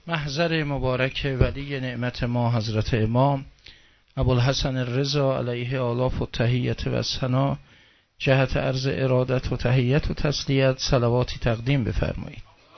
محضر مبارک ولی نعمت ما حضرت امام ابوالحسن الرضا علیه آلاف و تحیت و ثنا جهت عرض ارادت و تحیت و تسلیت صلواتی تقدیم بفرمایید.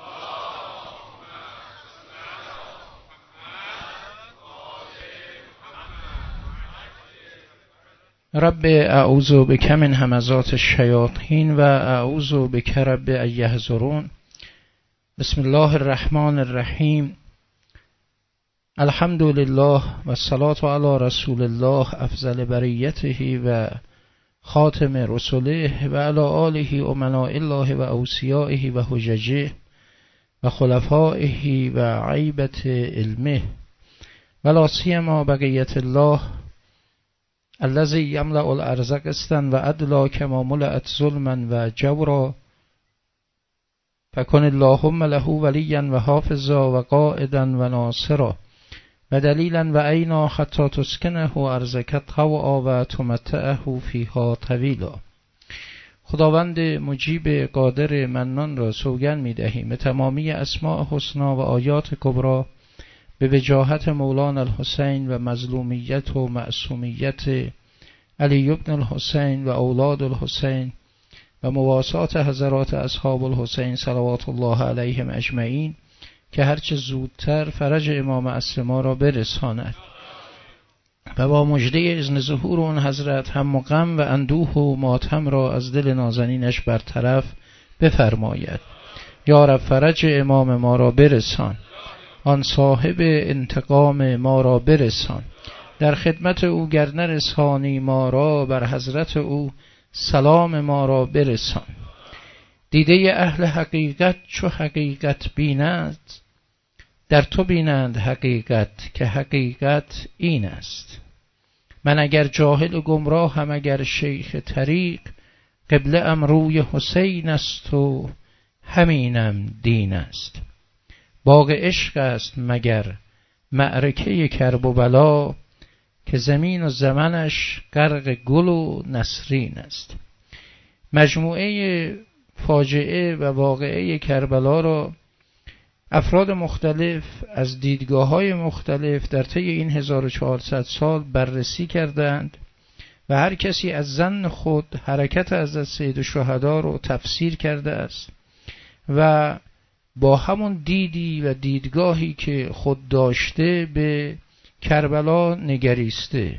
رب اعوذ بک من همزات الشیاطین و اعوذ بک رب ان یحضرون. بسم الله الرحمن الرحیم. الحمد لله و الصلاة علی رسول الله افضل بریته و خاتم رسله و علی آله امناء الله و اوصیائه و حججه و خلفائه و عیبة علمه و لا سیما بقیت الله الذی یملأ الارض قسطا و عدلا کما ملأت ظلما و جورا فکن اللهم له ولیا و حافظا و قائدا و ناصرا و دلیلا و عینا حتی تسکنه ارضک طوعا و تمتعه فیها طویلا. خداوند مجیب قادر منان را سوگند می دهیم به تمامی اسماء حسنا و آیات کبرا به وجاهت مولانا الحسین و مظلومیت و معصومیت علی بن الحسین و اولاد الحسین و مواسات حضرات اصحاب الحسین صلوات الله علیهم اجمعین که هرچه زودتر فرج امام اصل ما را برساند و با مژده اذن ظهور اون حضرت هم غم و اندوه و ماتم را از دل نازنینش برطرف بفرماید. یا رب فرج امام ما را برسان، آن صاحب انتقام ما را برسان. در خدمت او گر نرسانی ما را، بر حضرت او سلام ما را برسان. دیده اهل حقیقت چو حقیقت بیند، در تو بینند حقیقت که حقیقت این است. من اگر جاهل و گمراه هم اگر شیخ طریق، قبله ام روی حسین است و همینم دین است. باغ عشق است مگر معرکه کرب و بلا، که زمین و زمنش غرق گل و نسرین است. مجموعه فاجعه و واقعه کربلا را افراد مختلف از دیدگاه‌های مختلف در طی این 1400 سال بررسی کردند و هر کسی از ظن خود حرکت حضرت سید الشهدا را تفسیر کرده است و با همون دیدی و دیدگاهی که خود داشته به کربلا نگریسته.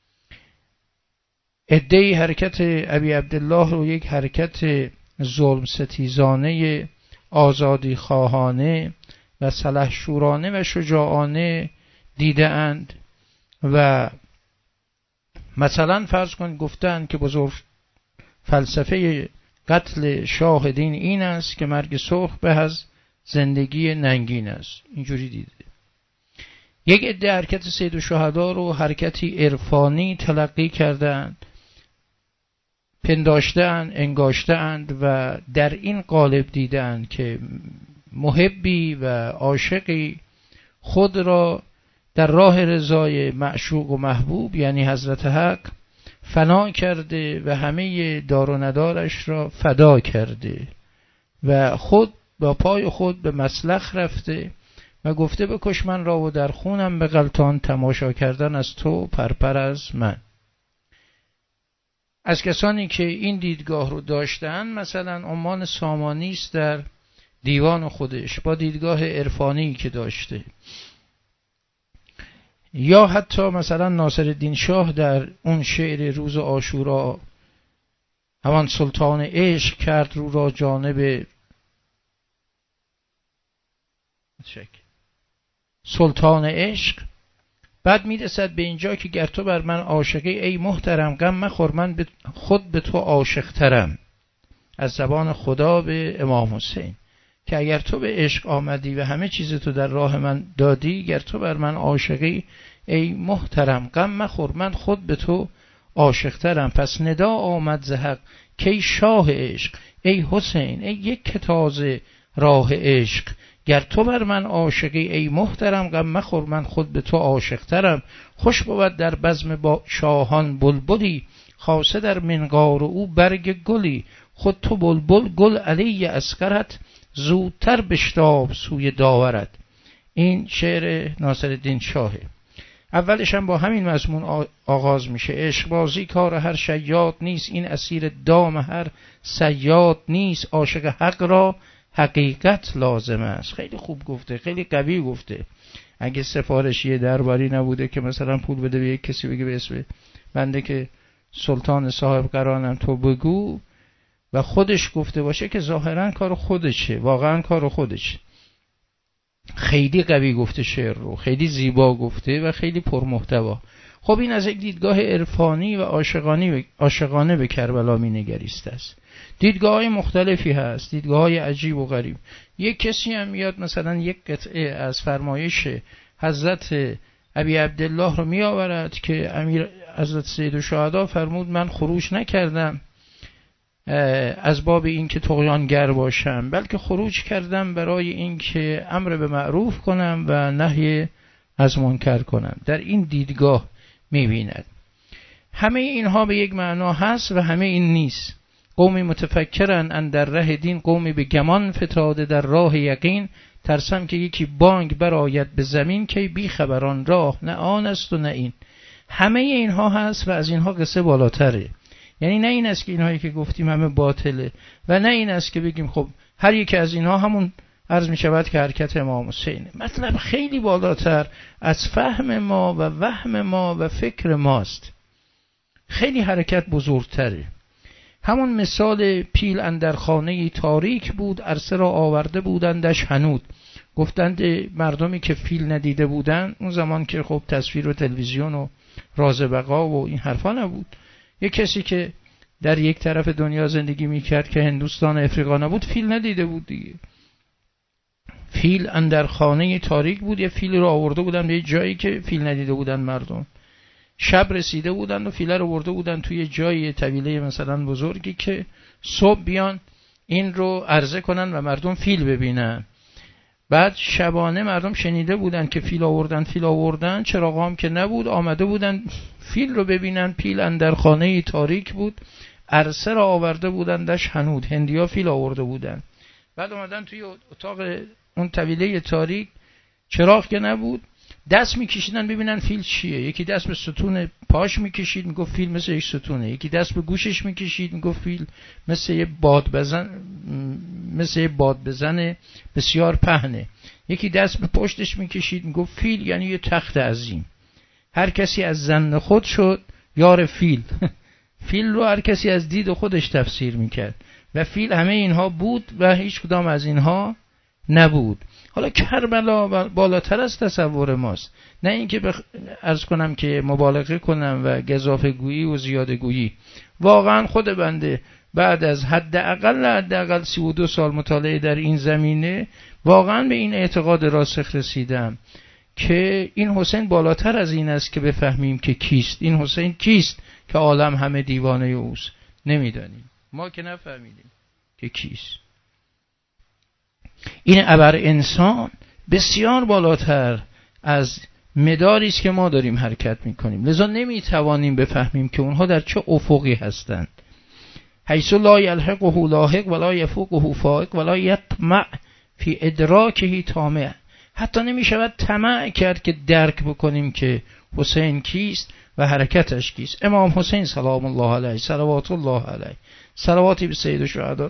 عده‌ای حرکت ابی عبدالله رو یک حرکت ظلم ستیزانه، آزادی خواهانه و سلحشورانه و شجاعانه دیده اند و مثلا فرض کن گفتند که بزرگ فلسفه قتل شاه دین این است که مرگ سرخ به از زندگی ننگین است. اینجوری دیده. یک عده حرکت سید الشهدا رو حرکتی عرفانی تلقی کردند، پنداشته‌اند، انگاشته‌اند و در این قالب دیدند که محبی و عاشقی خود را در راه رضای معشوق و محبوب یعنی حضرت حق فنا کرده و همه دار و ندارش را فدا کرده و خود با پای خود به مسلخ رفته و گفته بکش من را و در خونم به غلطان، تماشا کردن از تو پرپر از من. از کسانی که این دیدگاه رو داشتن مثلا عمان سامانی است در دیوان خودش با دیدگاه عرفانی که داشته، یا حتی مثلا ناصرالدین شاه در اون شعر روز عاشورا همان سلطان عشق کرد رو را جانب سلطان عشق. بعد میرسد به اینجا که گر تو بر من عاشقی ای محترم، غم مخور من خود به تو عاشق ترم. از زبان خدا به امام حسین که اگر تو به عشق آمدی و همه چیز تو در راه من دادی، گر تو بر من عاشقی ای محترم، غم مخور من خود به تو عاشق ترم. پس ندا آمد ز حق کی شاه عشق، ای حسین ای یک تازه راه عشق. گر تو بر من عاشقی ای محترم، غم مخور من خود به تو عاشق ترم. خوش بود در بزم با شاهان بلبلی، خاصه در منقار او برگ گلی. خود تو بلبل گل علی اصغرت، زودتر بشتاب سوی داورت. این شعر ناصرالدین شاهه. اولش هم با همین مضمون آغاز میشه: عشق بازی کار هر شیاد نیست، این اسیر دام هر صیاد نیست، عاشق حق را حقیقت لازم است. خیلی خوب گفته، خیلی قوی گفته. اگه سفارشی درباری نبوده که مثلا پول بده به یک کسی بگه به اسم بنده که سلطان صاحب قرانم تو بگو و خودش گفته باشه که ظاهرا کار خودشه، واقعا کار خودشه. خیلی قوی گفته شعر رو، خیلی زیبا گفته و خیلی پرمحتوا. خب این از یک دیدگاه عرفانی و عاشقانه به کربلا می‌نگریسته است. دیدگاه‌های مختلفی هست، دیدگاه‌های عجیب و غریب. یک کسی هم میاد مثلا یک قطعه از فرمایش حضرت ابی عبدالله رو میآورد که امیر حضرت سیدالشهدا فرمود من خروج نکردم از باب این که طغیانگر باشم، بلکه خروج کردم برای این که امر به معروف کنم و نهی از منکر کنم. در این دیدگاه می‌بیند. همه اینها به یک معنا هست و همه این نیست. قومی متفکرن اندر ره دین، قومی به گمان فتاده در راه یقین، ترسم که یکی بانگ برآید به زمین، که بی خبران راه نه آن است و نه این. همه اینها هست و از اینها قصه بالاتره. یعنی نه این است که اینهایی که گفتیم همه باطله و نه این است که بگیم خب هر یک از اینها همون عرض می شود که حرکت امام حسینه. مطلب خیلی بالاتر از فهم ما و وهم ما و فکر ماست. خیلی حرکت بزرگتره. همون مثال پیل اندر خانه تاریک بود، عرصه را آورده بودندش حنود. گفتند مردمی که فیل ندیده بودن، اون زمان که خب تصویر و تلویزیون و راز بقا و این حرفا نبود، یک کسی که در یک طرف دنیا زندگی میکرد که هندوستان افریقا نبود فیل ندیده بود دیگه. فیل اندر خانه تاریک بود، یه فیل رو آورده بودن به جایی که فیل ندیده بودن مردم. شب رسیده بودن و فیل رو آورده بودن توی جای طویله مثلا بزرگی که صبح بیان این رو عرضه کنن و مردم فیل ببینن. بعد شبانه مردم شنیده بودن که فیل آوردن، چراغام که نبود، آمده بودن فیل رو ببینن. پیل اندر خانه تاریک بود، عرصه را آورده بودندش حنود. هندیا فیل آورده بودن، بعد اومدن توی اتاق اون طویله تاریک، چراغ که نبود، دست میکشیدن ببینن فیل چیه. یکی دست به ستون پاش میکشید میگفت فیل مثل یک ستونه، یکی دست به گوشش میکشید میگفت فیل مثل یه باد بزن بسیار پهنه، یکی دست به پشتش میکشید میگفت فیل یعنی یه تخت عظیم. هر کسی از ظن خود شد یار فیل. فیل رو هر کسی از دید خودش تفسیر میکرد و فیل همه اینها بود و هیچ کدام از اینها نبود. حالا کربلا بالاتر از تصور ماست، نه اینکه عرض کنم که مبالغه کنم و گزافه گویی و زیاده گویی. واقعا خود بنده بعد از حداقل 32 سال مطالعه در این زمینه واقعا به این اعتقاد راسخ رسیدم که این حسین بالاتر از این است که بفهمیم که کیست. این حسین کیست که عالم همه دیوانه اوست؟ نمیدانیم، ما که نفهمیدیم که کیست. این ابر انسان بسیار بالاتر از مداری است که ما داریم حرکت میکنیم، لذا نمیتوانیم بفهمیم که اونها در چه افقی هستند. حیث لا یلحقه لاحق ولا یفوقه فائق ولا یطمع فی ادراکه طامع. حتی نمیشود طمع کرد که درک بکنیم که حسین کیست و حرکتش کیست. امام حسین سلام الله علیه، صلوات الله علیه، صلواتی به سید الشهدا.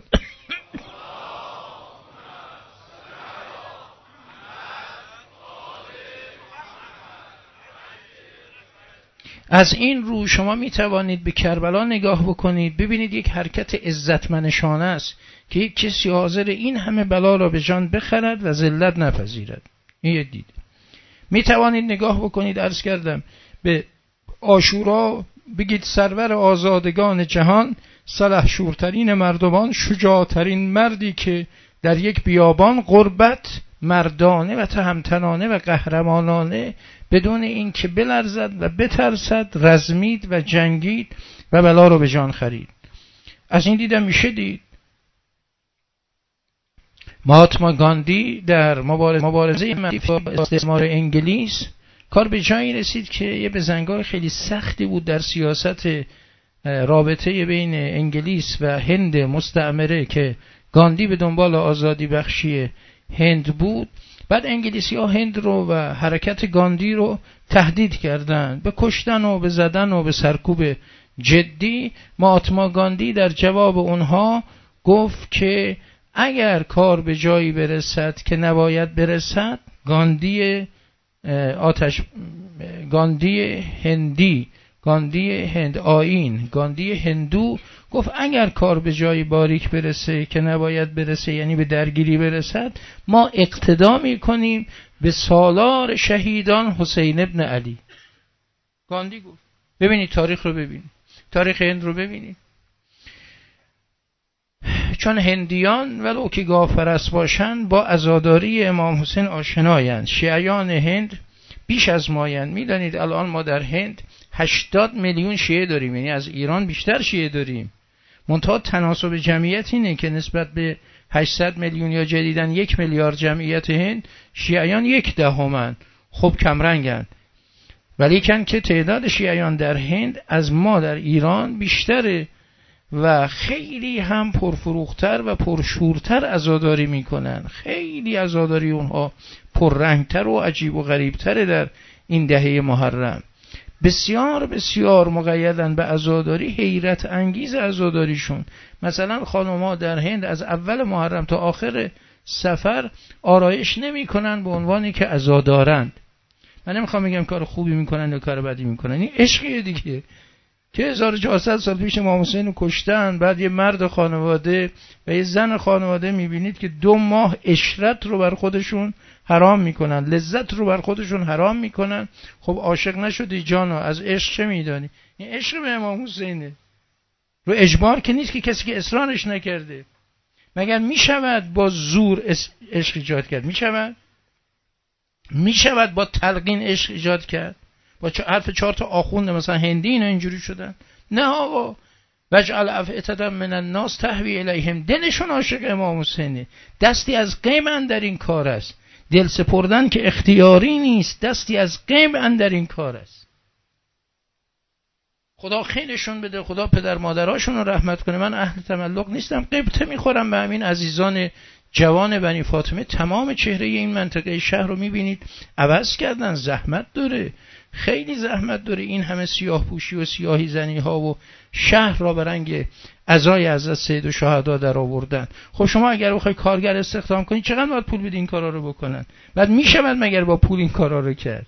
از این رو شما می توانید به کربلا نگاه بکنید، ببینید یک حرکت عزتمنشانه است که یک کسی حاضر این همه بلا را به جان بخرد و ذلت نپذیرد. این یک دید. می توانید نگاه بکنید، عرض کردم، به عاشورا، بگید سرور آزادگان جهان، سلحشورترین مردمان، شجاعترین مردی که در یک بیابان غربت مردانه و تهمتنانه و قهرمانانه بدون این که بلرزد و بترسد رزمید و جنگید و بلا رو به جان خرید. از این دیدم میشه دید مهاتما گاندی در مبارزه با استعمار انگلیس کار به جایی رسید که یه بزنگاه خیلی سختی بود در سیاست رابطه بین انگلیس و هند مستعمره که گاندی به دنبال آزادی بخشی هند بود. بعد انگلیسی ها هند رو و حرکت گاندی رو تهدید کردن به کشتن و به زدن و به سرکوب جدی. مهاتما گاندی در جواب اونها گفت که اگر کار به جایی برسد که نباید برسد، گاندی هندی، گاندی هند آیین، گاندی هندو گفت اگر کار به جایی باریک برسه که نباید برسه، یعنی به درگیری برسد، ما اقتدا میکنیم به سالار شهیدان حسین ابن علی. گاندی گفت. ببینید تاریخ رو ببینید، تاریخ هند رو ببینید. چون هندیان ولو که گاوپرست باشن با عزاداری امام حسین آشنایند. شیعیان هند بیش از مایند. میدانید الان ما در هند 80 میلیون شیعه داریم، یعنی از ایران بیشتر شیعه داریم. منتها تناسب جمعیت اینه که نسبت به 800 میلیون یا جدیداً 1 میلیارد جمعیت هند، شیعیان 1/10. خب کمرنگن، ولی کن که تعداد شیعیان در هند از ما در ایران بیشتره و خیلی هم پرفروختر و پرشورتر عزاداری میکنن. خیلی عزاداری اونها پررنگتر و عجیب و غریبتره در این دهه محرم. بسیار بسیار مقیدن به عزاداری، حیرت انگیز عزاداریشون. مثلا خانم‌ها در هند از اول محرم تا آخر سفر آرایش نمی‌کنن به عنوانی که عزادارند. من نمیخوام بگم کار خوبی میکنن یا کار بدی میکنن، این عشقیه دیگه که 1400 سال پیش امام حسین رو کشتن. بعد یه مرد خانواده و یه زن خانواده میبینید که 2 ماه عشرت رو بر خودشون حرام میکنن، لذت رو بر خودشون حرام میکنن. خب عاشق نشدی جانا، از عشق چه میدانی؟ این عشق به امام حسینه، رو اجبار که نیست که کسی که اصرارش نکرده. مگر میشود با زور عشق ایجاد کرد؟ میشود با تلقین عشق ایجاد کرد؟ با حرف 4 تا آخوند مثلا هندی اینا اینجوری شدن؟ نه آقا. وجعل افئدة من الناس تهوی الیهم. دلشون عاشق امام حسینه. دستی از غیب اندر این کار است. دل سپردن که اختیاری نیست، دستی از غیب اندر این کار است. خدا خیرشون بده، خدا پدر مادراشون رو رحمت کنه. من اهل تملق نیستم، قبطه میخورم به همین عزیزان جوان بنی فاطمه. تمام چهره این منطقه شهر رو میبینید عوض کردن. زحمت داره، خیلی زحمت داره. این همه سیاه پوشی و سیاهی زنی ها و شهر را به رنگ عزای حضرت سید الشهدا در آوردن. خب شما اگر بخوای کارگر استخدام کنی چقدر باید پول بدی این کارا رو بکنن؟ بعد میشود مگر با پول این کارا رو کرد؟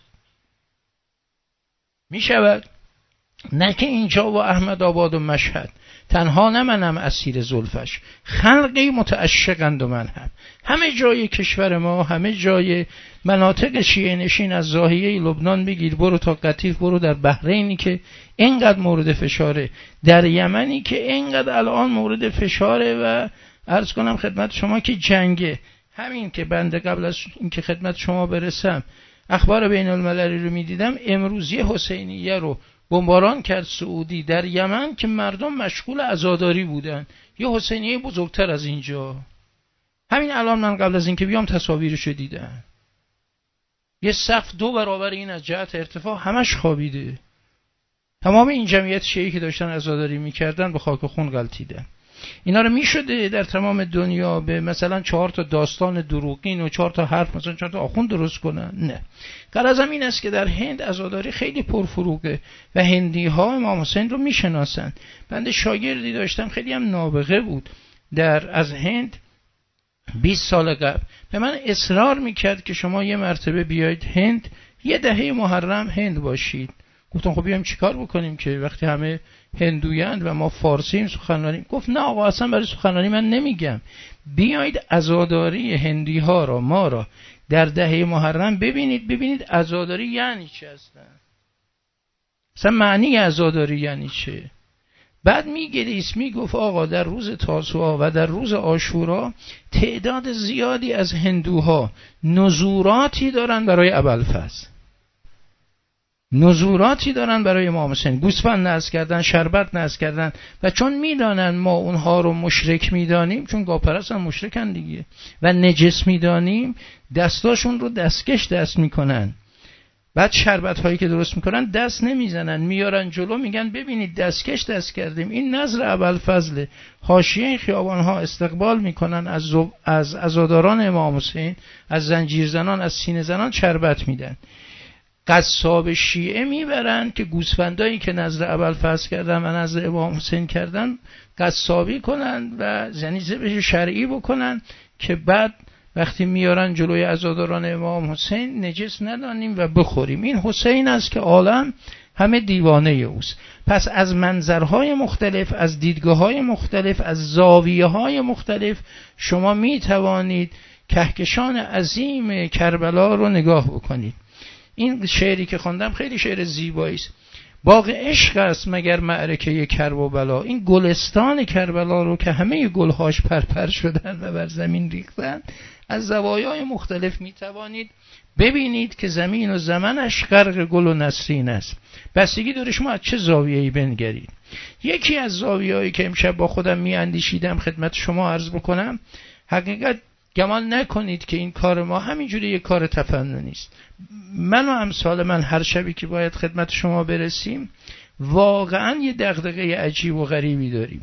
میشود؟ نه که اینجا و احمد آباد و مشهد تنها نه منم اسیر زلفش، خلقی متعشقند و من هم. همه جای کشور ما، همه جای مناطق شیعه نشین، از زاهیه لبنان بگیر برو تا قطیف، برو در بحرینی که اینقدر مورد فشاره، در یمنی که اینقدر الان مورد فشاره، و عرض کنم خدمت شما که جنگه. همین که بنده قبل از اینکه خدمت شما برسم اخبار بین المللی رو میدیدم، امروز یه حسینیه رو بمباران کرد سعودی در یمن که مردم مشغول عزاداری بودن. یه حسینیه بزرگتر از اینجا. همین الان من قبل از اینکه بیام تصاویرشو دیدم. یه سقف 2 برابر این از جهت ارتفاع همش خوابیده. تمام این جمعیت شیعی که داشتن عزاداری میکردن به خاک خون غلطیدن. اینا رو میشده در تمام دنیا به مثلا 4 تا داستان دروغین و 4 تا حرف مثلا 4 تا آخوند درست کنن؟ نه. غرضم این است که در هند عزاداری خیلی پرفروغه و هندی ها امام حسین رو میشناسن. بنده شاگردی داشتم خیلی هم نابغه بود از هند 20 سال قبل، به من اصرار میکرد که شما یه مرتبه بیایید هند، یه دهه محرم هند باشید. گفتم خب بیایم چیکار بکنیم که وقتی همه هندویند و ما فارسیم سخنرانی؟ گفت نه آقا اصلا برای سخنرانی من نمیگم، بیایید عزاداری هندی ها را ما را در دهه محرم ببینید عزاداری یعنی چه هستن، اصلا معنی عزاداری یعنی چه. بعد میگفت آقا در روز تاسوعا و در روز عاشورا تعداد زیادی از هندوها نذوراتی دارن برای ابوالفضل، نذوراتی دارن برای امام حسین، گوسفند نذر کردن، شربت نذر کردن، و چون میدانن ما اونها رو مشرک میدانیم، چون گاوپرست هم مشرکن دیگه، و نجس میدانیم، دستاشون رو دستکش دست میکنن بعد شربت هایی که درست میکنن دست نمیزنن، میارن جلو، میگن ببینید دستکش دست کردیم. این نظر ابوالفضل. حاشیه خیابان ها استقبال میکنن از عزاداران امام حسین، از زنجیر زنان، از سینه زنان شربت میدن. قصاب شیعه میبرن که گوسفندایی که نظر ابوالفضل کردن و نظر امام حسین کردن قصابی کنن و یعنی ذبح شرعی بکنن که بعد وقتی میارن جلوی عزاداران امام حسین نجس ندانیم و بخوریم. این حسین است که عالم همه دیوانه اوست. پس از منظرهای مختلف، از دیدگاه‌های مختلف، از زاویه‌های مختلف شما میتوانید کهکشان عظیم کربلا رو نگاه بکنید. این شعری که خوندم خیلی شعر زیبایی است. باغ عشق است مگر معرکه کرب و بلا. این گلستان کربلا رو که همه گلهاش پرپر شدن و بر زمین ریختن، از زوایای مختلف میتوانید ببینید که زمین و زمنش غرق گل و نسرین است. بستگی داره شما از چه زاویه‌ای بنگرید. یکی از زاویه‌ای که امشب با خودم میاندیشیدم خدمت شما عرض بکنم، حقیقت گمان نکنید که این کار ما همینجوری یک کار تفننی است. من و امثال من هر شبی که باید خدمت شما برسیم واقعا یه دغدغه عجیب و غریبی داریم.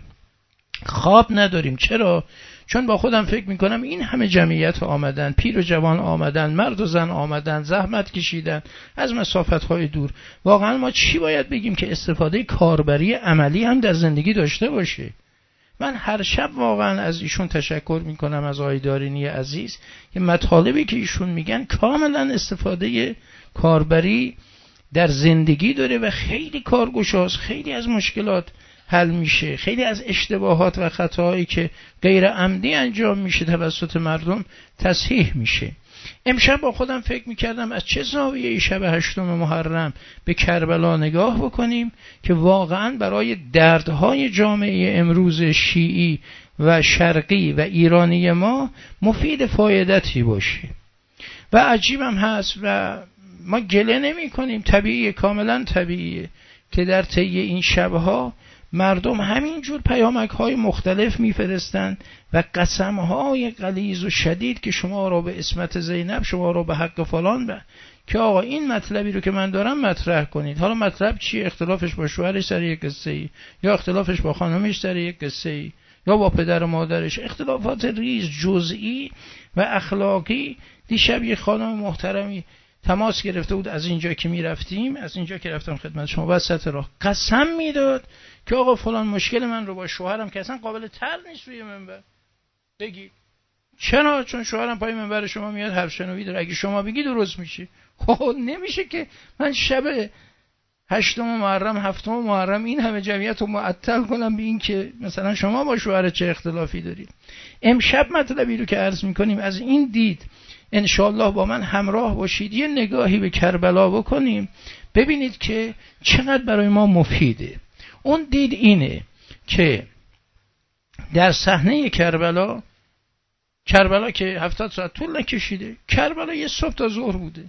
خواب نداریم. چرا؟ چون با خودم فکر میکنم این همه جمعیت آمدن، پیر و جوان آمدن، مرد و زن آمدن، زحمت کشیدن از مسافت‌های دور. واقعا ما چی باید بگیم که استفاده کاربری عملی هم در زندگی داشته باشه؟ من هر شب واقعا از ایشون تشکر میکنم، از آقای دارینی عزیز، که مطالبی که ایشون میگن کاملا استفاده کاربری در زندگی داره و خیلی کارگشاست. خیلی از مشکلات حل میشه، خیلی از اشتباهات و خطاهایی که غیر عمدی انجام میشه توسط مردم تصحیح میشه. امشب با خودم فکر میکردم از چه زاویه‌ای شب 8 محرم به کربلا نگاه بکنیم که واقعا برای دردهای جامعه امروز شیعی و شرقی و ایرانی ما مفید فایدتی باشه. و عجیبم هست و ما گله نمی کنیم، طبیعیه، کاملا طبیعیه که در طی این شبها مردم همینجور پیامک‌های مختلف میفرستن و قسم‌های غلیظ و شدید که شما را به عصمت زینب، شما را به حق فلان، که آقا این مطلبی رو که من دارم مطرح کنید. حالا مطلب چیه؟ اختلافش با شوهرش سر یک قصه‌ای، یا اختلافش با خانمش سر یک قصه‌ای، یا با پدر و مادرش، اختلافات ریز جزئی و اخلاقی. دیشب یه خانم محترمی تماس گرفته بود از اینجا که میرفتیم، از اینجا که رفتم خدمت شما وسط راه، قسم میداد که آقا فلان مشکل من رو با شوهرم که اصلا قابل طرح نیست روی منبر بگی. چرا؟ چون شوهرم پای منبر شما میاد حرف شنوی داره، اگه شما بگی درست میشه. خب نمیشه که من شب 8 محرم 7 محرم این همه جمعیت رو معطل کنم به این که مثلا شما با شوهر چه اختلافی دارید. امشب مطلبی رو که عرض میکنیم از این دید انشاءالله با من همراه باشید، یه نگاهی به کربلا بکنیم ببینید که چقدر برای ما مفیده. اون دید اینه که در صحنه کربلا که 70 ساعت طول نکشیده، کربلا یه صبح تا ظهر بوده.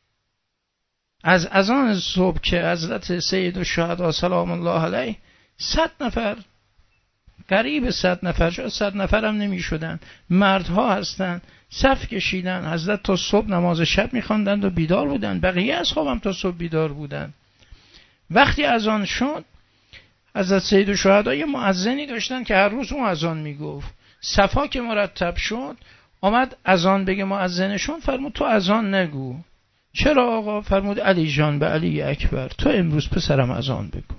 از اذان صبح که حضرت سید الشهدا سلام الله علیه 100 نفر، قریب 100 نفر، شاید 100 نفر هم نمی شدن، مردها هستن، صف کشیدن. حضرت تا صبح نماز شب می‌خواندند و بیدار بودن، بقیه اصحاب هم تا صبح بیدار بودن. وقتی اذان شد حضرت سید الشهدا یه مؤذنی داشتن که هر روز اون اذان میگفت. صفا که مرتب شد آمد اذان بگه مؤذنشون، فرمود تو اذان نگو. چرا آقا؟ فرمود علی جان به علی اکبر، تو امروز پسرم اذان بگو.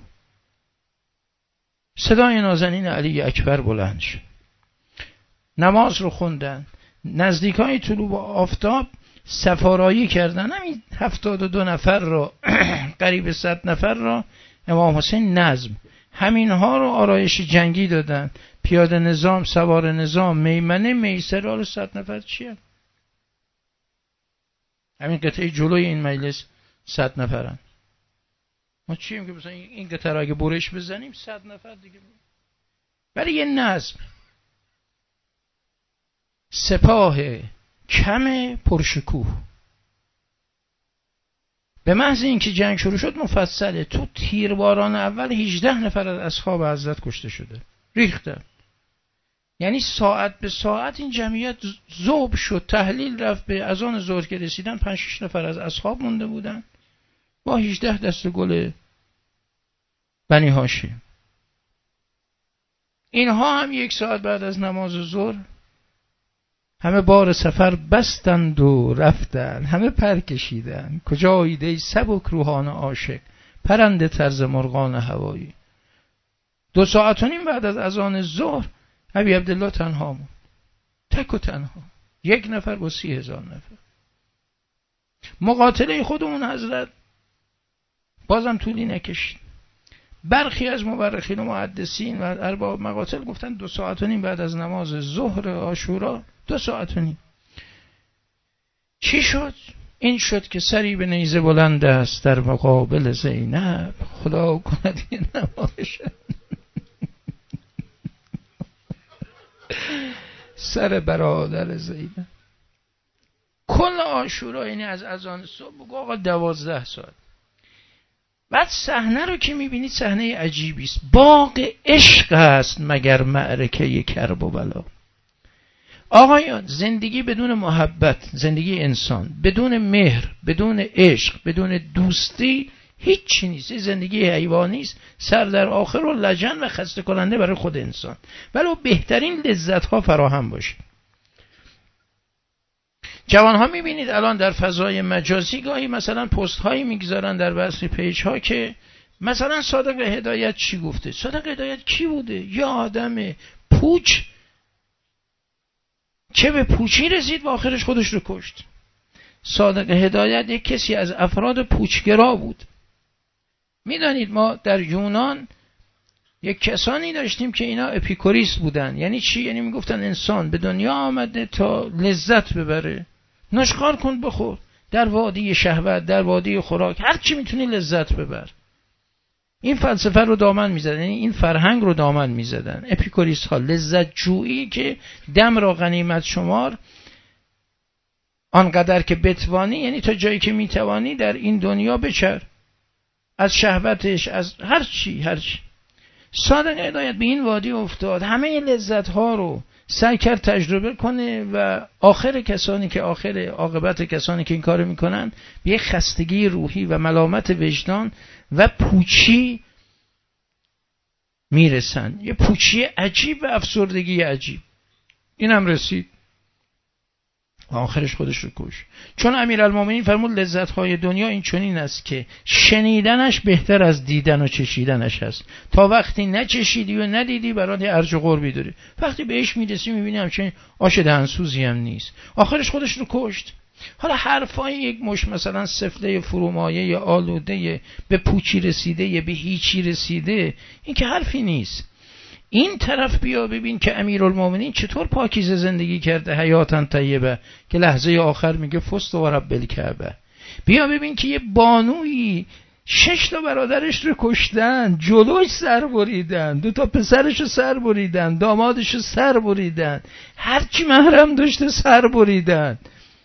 صدای نازنین علی اکبر بلند شد، نماز رو خوندن. نزدیکای طلوع آفتاب سفارایی کردن، همین 72 نفر را قریب 100 نفر را امام حسین نظم، همینها رو آرایش جنگی دادن، پیاده نظام، سوار نظام، میمنه، میسره. حالا 100 نفر چیه؟ همین قطعه جلوی این مجلس 100 نفرن. ما چیم که مثلا این قطعه را اگه برش بزنیم 100 نفر دیگه. برای یه نظم، سپاه کم پرشکوه، به محض اینکه جنگ شروع شد مفصله، تو تیرباران اول 18 نفر از اصحاب حضرت کشته شده، ریختن. یعنی ساعت به ساعت این جمعیت ذوب شد. تحلیل رفت به اذان ظهر که رسیدن 5-6 نفر از اصحاب مونده بودن. با 18 دست گل بنی هاشم. اینها هم 1 ساعت بعد از نماز ظهر همه بار سفر بستند و رفتند، همه پر کشیدند. کجا ایده سبک روحان عاشق، پرنده طرز مرغان هوایی. 2 ساعت و نیم بعد از اذان ظهر ابی عبدالله تنها موند، تک و تنها، 1 نفر با 30,000 نفر. مقاتله خودمون حضرت بازم طولی نکشید. برخی از مورخین و محدثین و ارباب مقاتل گفتن 2 ساعت و نیم بعد از نماز ظهر عاشورا، 2 ساعت و نیم. چی شد؟ این شد که سری به نیزه بلند است در مقابل زینب، خدا کند این نمایش. سر برادر زینب. کل عاشورا یعنی از اذان صبح بگو آقا 12 ساعت. بعد صحنه رو که میبینید صحنه عجیبی است. باغ عشق است مگر معرکه کرب و بلا. آقایان، زندگی بدون محبت، زندگی انسان بدون مهر، بدون عشق، بدون دوستی هیچی نیست. زندگی حیوانی است، سر در آخر و لجن و خسته کننده برای خود انسان. ولو بهترین لذت ها فراهم باشه. جوان ها میبینید الان در فضای مجازی گاهی مثلا پست هایی میگذارن در بحث پیج ها که مثلا صادق هدایت چی گفته. صادق هدایت کی بوده؟ یا آدم پوچ چه به پوچی رسید و آخرش خودش رو کشت. صادق هدایت یک کسی از افراد پوچگرا بود. میدانید ما در یونان یک کسانی داشتیم که اینا اپیکوریست بودن. یعنی چی؟ یعنی میگفتن انسان به دنیا آمده تا لذت ببره، نشخوار کن بخور، در وادی شهوت، در وادی خوراک، هر چی میتونی لذت ببر. این فلسفه رو دامن میزدن، یعنی این فرهنگ رو دامن میزدن اپیکوریست ها. لذت جویی که دم را غنیمت شمار، آنقدر که بتوانی، یعنی تا جایی که میتوانی در این دنیا بچر، از شهوتش، از هر چی. صادق هدایت به این وادی افتاد، همه لذت ها رو سعی کرد تجربه کنه و عاقبت کسانی که این کارو میکنن به یک خستگی روحی و ملامت وجدان و پوچی میرسن. یه پوچی عجیب و افسردگی عجیب. اینم رسید آخرش خودش رو کش. چون امیرالمومنین فرمود لذت‌های دنیا این چنین است که شنیدنش بهتر از دیدن و چشیدنش است. تا وقتی نچشیدی و ندیدی برات ارج و قربی داره. وقتی بهش میرسی میبینی همچنین آش دهنسوزی هم نیست. آخرش خودش رو کشت. حالا حرفای یک مش مثلا سفله فرومایه یا آلوده به پوچی رسیده، به هیچی رسیده، این که حرفی نیست. این طرف بیا ببین که امیرالمومنین چطور پاکیزه زندگی کرده، حیاتن طیبه، که لحظه آخر میگه فست و رب الکعبه. بیا ببین که یه بانویی 6 تا برادرش رو کشتن، جلوش سر بریدن، 2 تا پسرش رو سر بریدن، دامادش رو سر بریدن، هرچی محرم داشته سر بریدن.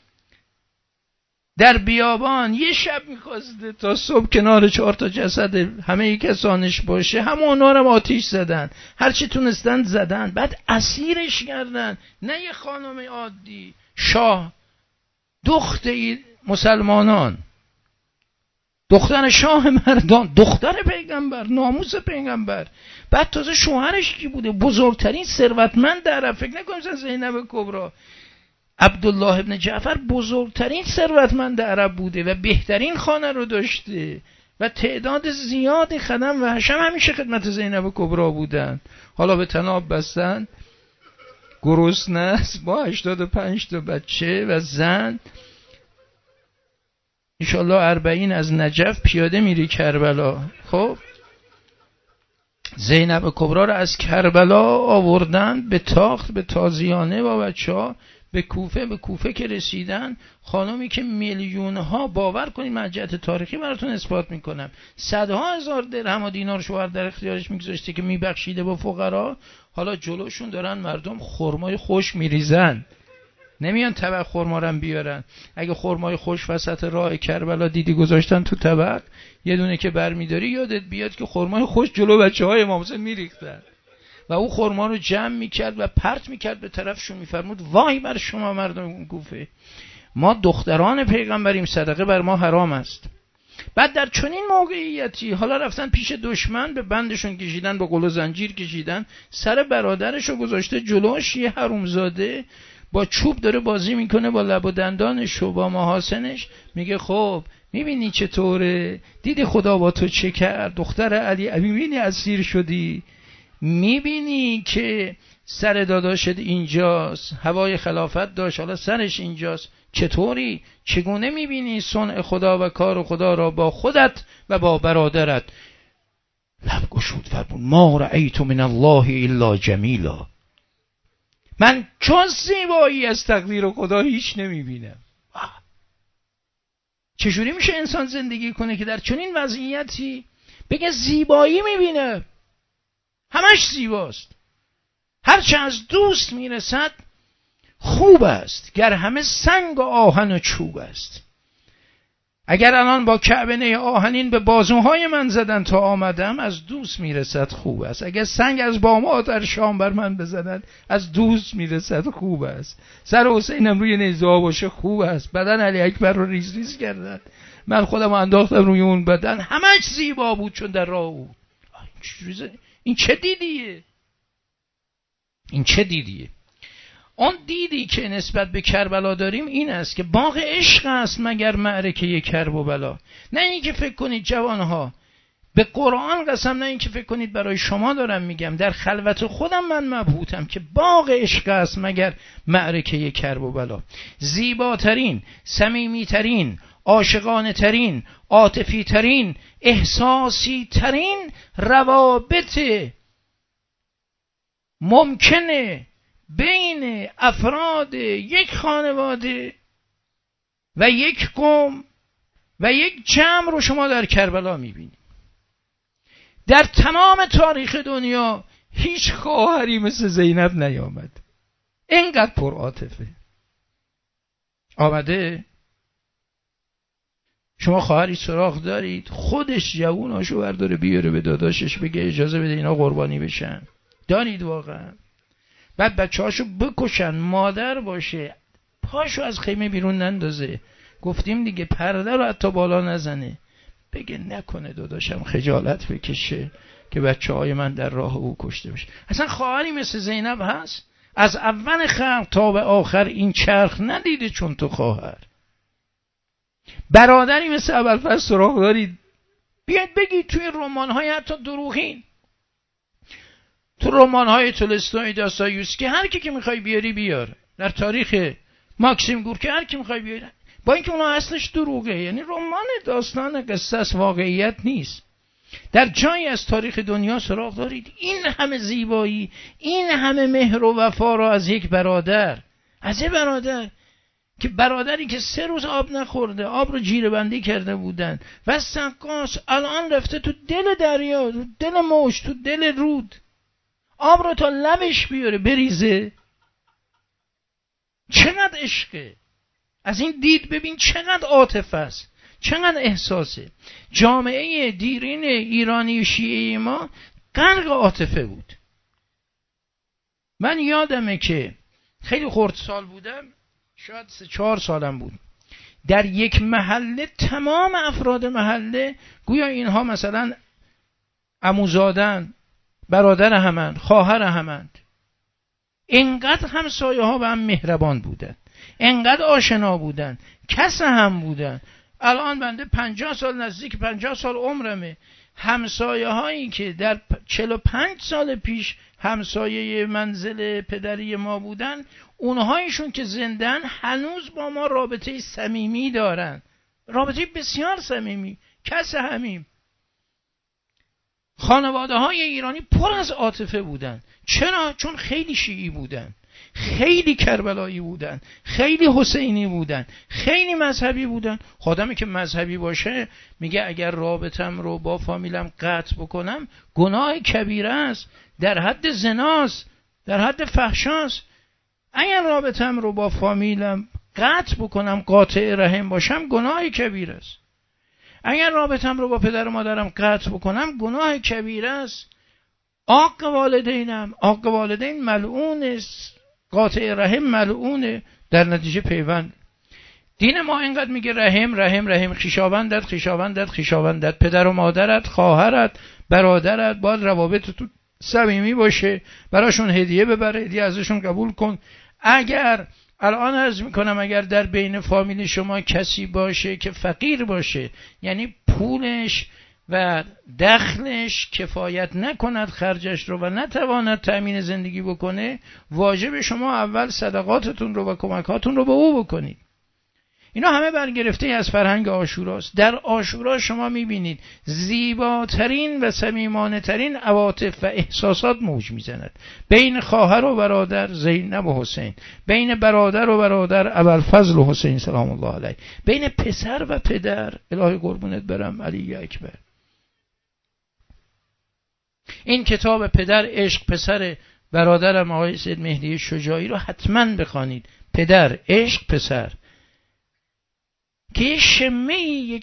در بیابان یه شب میخواسته تا صبح کنار 4 تا جسد همه کسانش باشه، همونا رو آتیش زدن، هرچی تونستن زدن، بعد اسیرش کردن. نه یه خانم عادی، شاه، دختر مسلمانان، دختر شاه مردان، دختر پیغمبر، ناموس پیغمبر. بعد تازه شوهرش کی بوده؟ بزرگترین ثروتمند عرب. فکر نکنید زینب کبرا، عبدالله ابن جعفر بزرگترین ثروتمند عرب بوده و بهترین خانه رو داشته و تعداد زیادی خدم و حشم همیشه خدمت زینب کبرا بودن. حالا به طناب بستن، گرسنه است، با 85 تا بچه و زن. انشالله 40 از نجف پیاده میری کربلا. خب زینب کبرا رو از کربلا آوردن به تاخت، به تازیانه با بچه ها به کوفه که رسیدن، خانمی که میلیونها، باور کنید من جهت تاریخی براتون اثبات میکنم، 100,000 درهم و دینار شوهر در اختیارش میگذاشته که میبخشیده با فقرا. حالا جلوشون دارن مردم خرمای خوش میریزن، نمیان طبق خرما رو بیارن. اگه خرمای خوش وسط راه کربلا دیدی گذاشتن تو طبق، یه دونه که برمیداری یادت بیاد که خرمای خوش جلو بچهای امام حسین میریختن و او خرما رو جمع میکرد و پرت میکرد به طرفشون، میفرمود وای بر شما مردم کوفه، ما دختران پیغمبریم، صدقه بر ما حرام است. بعد در چنین موقعیتی حالا رفتن پیش دشمن، به بندشون کشیدن، به قل و زنجیر کشیدن، سر برادرشو گذاشته جلوش، یه حرومزاده با چوب داره بازی میکنه با لب و دندانش و با محاسنش. میگه خب میبینی چطوره؟ دیدی خدا با تو چه کرد؟ دختر علی، میبینی اسیر شدی؟ میبینی که سر داداشت اینجاست، هوای خلافت داشت، حالا سرش اینجاست. چطوری؟ چگونه میبینی صنع خدا و کار خدا را با خودت و با برادرت؟ لب گشود فرمود ما رأیت من الله الا جمیلا. من جز زیبایی از تقدیر خدا هیچ نمیبینم. چجوری میشه انسان زندگی کنه که در چنین وضعیتی بگه زیبایی میبینه؟ همش زیباست. هرچه از دوست میرسد خوب است، گر همه سنگ و آهن و چوب است. اگر الان با کعبه آهنین به بازوهای من زدن تا آمدم، از دوست میرسد خوب است. اگر سنگ از بام در شام بر من بزنن، از دوست میرسد خوب است. سر حسینم روی نیزه ها باشه خوب است. بدن علی اکبر رو ریز ریز کردن، من خودم انداختم روی اون بدن، همش زیبا بود چون در راه بود. این چه دیدیه؟ این چه دیدیه؟ اون دیدی که نسبت به کربلا داریم این است که باغ عشق است مگر معرکه کرب و بلا. نه این که فکر کنید جوانها، به قرآن قسم، نه این که فکر کنید برای شما دارم میگم، در خلوت خودم من مبهوتم که باغ عشق است مگر معرکه کرب و بلا. زیباترین، صمیمیترین، عاشقانه ترین، عاطفی ترین، احساسی ترین روابط ممکنه بین افراد یک خانواده و یک قوم و یک جمع رو شما در کربلا میبینید. در تمام تاریخ دنیا هیچ خواهری مثل زینب نیامد، اینقدر پر عاطفه. آمده شما خواهری سراغ دارید، خودش جووناشو برداره بیاره به داداشش بگه اجازه بده اینا قربانی بشن. دارید واقعا؟ بعد بچه‌هاشو بکشن، مادر باشه پاشو از خیمه بیرون نندازه، گفتیم دیگه پرده رو حتی بالا نزنه، بگه نکنه داداشم خجالت بکشه که بچه‌های من در راه او کشته بشه. اصلا خواهری مثل زینب هست؟ از اول خلق تا به آخر این چرخ ندیده چون تو خواهر. برادری مثل ابوالفضل سراغ دارید؟ بیاید بگید توی رمان‌های حتی دروغین، تو رمان‌های تولستوی، داستایوفسکی، هر کی که میخوای بیاری بیار، در تاریخ ماکسیم گورکی هر کی میخوای بیاری، با اینکه اونها اصلش دروغه، یعنی رمان، داستان، قصه است، واقعیت نیست. در جایی از تاریخ دنیا سراغ دارید این همه زیبایی، این همه مهر و وفا را از یک برادر، از یک برادر که برادری که 3 روز آب نخورده، آب رو جیره بندی کرده بودن و سقاس الان رفته تو دل دریا، تو دل موج، تو دل رود، آب رو تا لبش بیاره بریزه. چقدر عشقه! از این دید ببین چقدر عاطفه است، چقدر احساسه. جامعه دیرین ایرانی و شیعه ما غرق عاطفه بود. من یادمه که خیلی خردسال بودم، شاید 3-4 سالم بود، در یک محله تمام افراد محله گویا اینها مثلا عموزادن، برادر همند، خواهر همند. اینقدر همسایه ها به هم مهربان بودن، اینقدر آشنا بودن، کس هم بودن. الان بنده 50 سال، نزدیک 50 سال عمرمه، همسایه هایی که در 45 سال پیش همسایه منزل پدری ما بودن، اونهایشون که زندن هنوز با ما رابطه صمیمی دارن، رابطه بسیار صمیمی، کس همیم. خانواده های ایرانی پر از عاطفه بودن. چرا؟ چون خیلی شیعی بودن، خیلی کربلایی بودن، خیلی حسینی بودن، خیلی مذهبی بودن. خودمی که مذهبی باشه میگه اگر رابطم رو با فامیلم قطع بکنم گناه کبیره است، در حد زناست، در حد فحشاست. اگر رابطم رو با فامیلم قطع بکنم، قاطع رحم باشم، گناه کبیره است. اگر رابطم رو با پدر و مادرم قطع بکنم، گناه کبیره است. عاق والدین ملعون است، قاطع رحم ملعونه، در نتیجه پیوند. دین ما اینقدر میگه رحم رحم رحم، خویشاوندت خویشاوندت خویشاوندت، پدر و مادرت، خواهرت، برادرت باید روابط تو صمیمی باشه، براشون هدیه ببر، هدیه ازشون قبول کن. اگر الان عرض میکنم اگر در بین فامیل شما کسی باشه که فقیر باشه، یعنی پولش و دخلش کفایت نکند خرجش رو و نتواند تأمین زندگی بکنه، واجب شما اول صدقاتتون رو و کمکاتون رو به او بکنید. اینا همه برگرفته از فرهنگ عاشوراست. در عاشورا شما میبینید زیباترین و صمیمانه ترین عواطف و احساسات موج میزند. بین خواهر و برادر زینب و حسین، بین برادر و برادر ابوالفضل و حسین سلام الله علیه، بین پسر و پدر الهی قربونت برم علی اکبر. این کتاب پدر عشق پسر برادرم آقای سید مهدی شجاعی رو حتما بخوانید. پدر عشق پسر، که یک شمه،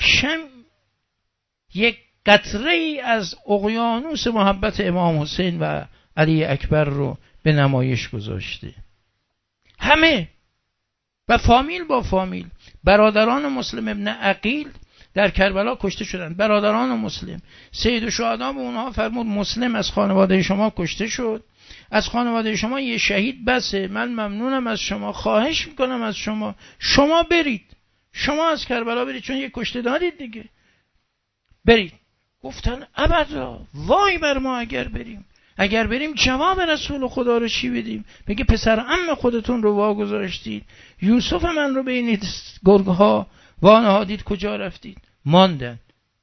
یک قطره از اقیانوس محبت امام حسین و علی اکبر رو به نمایش گذاشته. همه و فامیل با فامیل. برادران مسلم ابن عقیل در کربلا کشته شدند. برادران مسلم، سید الشهدا به اونها فرمود مسلم از خانواده شما کشته شد، از خانواده شما یه شهید بسه، من ممنونم از شما، خواهش میکنم از شما، شما برید، شما از کربلا برید، چون یه کشته دارید دیگه، برید. گفتن ابدا، وای بر ما اگر بریم جواب رسول خدا رو چی بدیم؟ بگه پسر عم خودتون رو واگذاشتید، یوسف من رو بین گرگ‌ها وانهادید، کجا رفتید؟ ماندن.